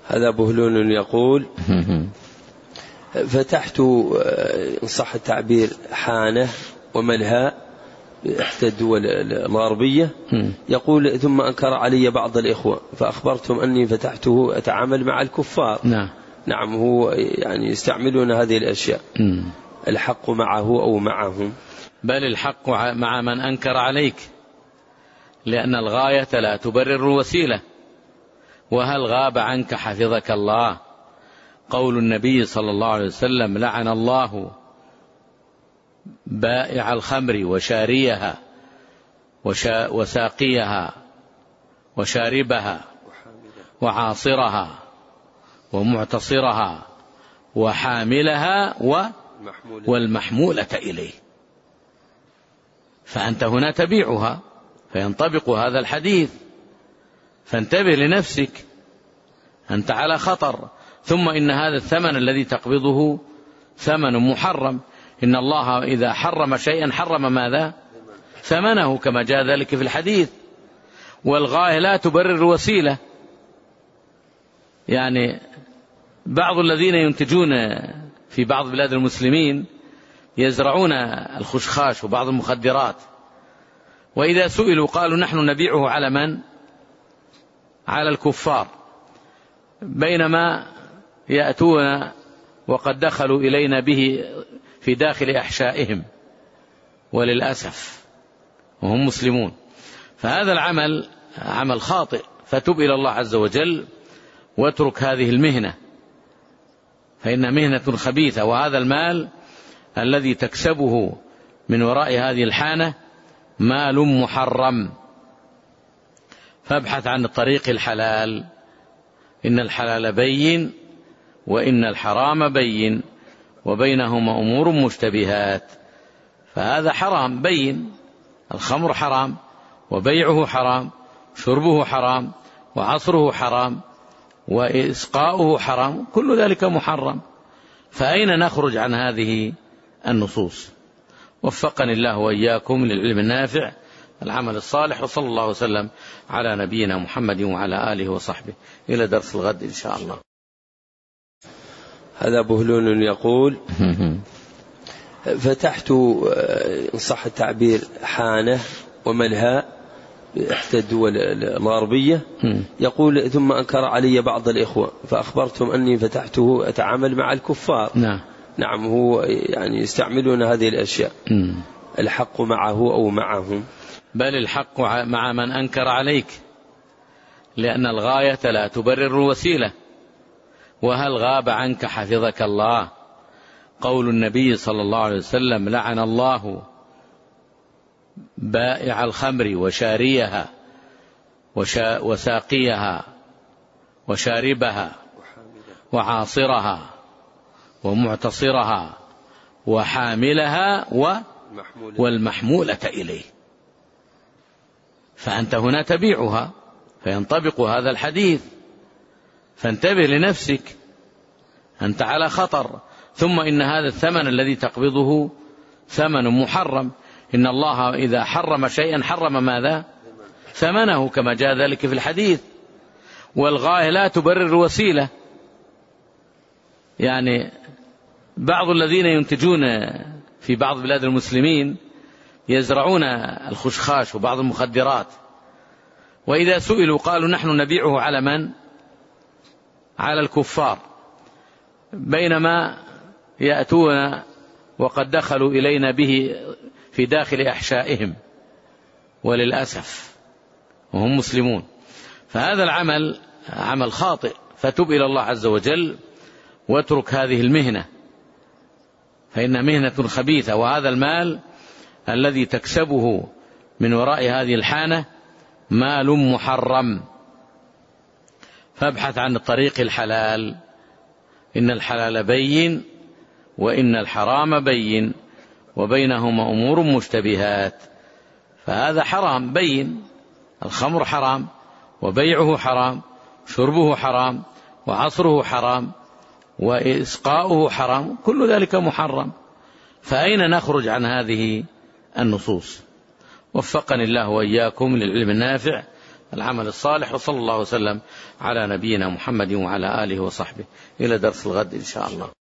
هذا بهلول يقول: فتحت إن صح التعبير حانة وملهى بإحدى الدول الغربية، يقول: ثم أنكر علي بعض الإخوة فأخبرتهم أني فتحته أتعامل مع الكفار. نعم، هو يعني يستعملون هذه الأشياء. الحق معه أو معهم؟ بل الحق مع من أنكر عليك، لأن الغاية لا تبرر الوسيلة. وهل غاب عنك حفظك الله؟ قول النبي صلى الله عليه وسلم: لعن الله بائع الخمر وشاريها وساقيها وشاربها وعاصرها ومعتصرها وحاملها والمحمولة إليه. فأنت هنا تبيعها، فينطبق هذا الحديث، فانتبه لنفسك، أنت على خطر. ثم إن هذا الثمن الذي تقبضه ثمن محرم. إن الله إذا حرم شيئا حرم ماذا؟ ثمنه، كما جاء ذلك في الحديث. والغاية لا تبرر الوسيلة. يعني بعض الذين ينتجون في بعض بلاد المسلمين يزرعون الخشخاش وبعض المخدرات، وإذا سئلوا قالوا: نحن نبيعه على من؟ على الكفار، بينما يأتون وقد دخلوا إلينا به في داخل أحشائهم، وللأسف وهم مسلمون. فهذا العمل عمل خاطئ، فتب إلى الله عز وجل واترك هذه المهنة، فإن مهنة خبيثة. وهذا المال الذي تكسبه من وراء هذه الحانة مال محرم، فابحث عن الطريق الحلال. إن الحلال بين وإن الحرام بين وبينهما أمور مشتبهات. فهذا حرام بين، الخمر حرام وبيعه حرام، شربه حرام وعصره حرام وإسقاؤه حرام، كل ذلك محرم. فأين نخرج عن هذه النصوص؟ وفقني الله وإياكم للعلم النافع العمل الصالح، وصلى الله وسلم على نبينا محمد وعلى آله وصحبه. إلى درس الغد إن شاء الله. هذا بهلول يقول: فتحت إن صح التعبير حانة وملهى بإحدى الدول الغربية، يقول: ثم أنكر علي بعض الإخوة فأخبرتهم أني فتحته أتعامل مع الكفار. نعم، هو يعني يستعملون هذه الأشياء. الحق معه أو معهم؟ بل الحق مع من أنكر عليك، لأن الغاية لا تبرر الوسيلة. وهل غاب عنك حفظك الله؟ قول النبي صلى الله عليه وسلم: لعن الله بائع الخمر وشاريها وساقيها وشاربها وعاصرها ومعتصرها وحاملها والمحمولة إليه. فأنت هنا تبيعها، فينطبق هذا الحديث، فانتبه لنفسك، أنت على خطر. ثم إن هذا الثمن الذي تقبضه ثمن محرم. إن الله إذا حرم شيئا حرم ماذا؟ ثمنه، كما جاء ذلك في الحديث. والغاية لا تبرر الوسيلة. يعني بعض الذين ينتجون في بعض بلاد المسلمين يزرعون الخشخاش وبعض المخدرات، وإذا سئلوا قالوا: نحن نبيعه على من؟ على الكفار، بينما يأتون وقد دخلوا إلينا به في داخل أحشائهم، وللأسف وهم مسلمون. فهذا العمل عمل خاطئ، فتب إلى الله عز وجل واترك هذه المهنة، فإن مهنة خبيثة. وهذا المال الذي تكسبه من وراء هذه الحانة مال محرم، فابحث عن الطريق الحلال. إن الحلال بين وإن الحرام بين وبينهما أمور مشتبهات. فهذا حرام بين، الخمر حرام وبيعه حرام، شربه حرام وعصره حرام وإسقاؤه حرام، كل ذلك محرم. فأين نخرج عن هذه النصوص؟ وفقني الله وإياكم للعلم النافع العمل الصالح. وصلى الله وسلم على نبينا محمد وعلى آله وصحبه. إلى درس الغد إن شاء الله.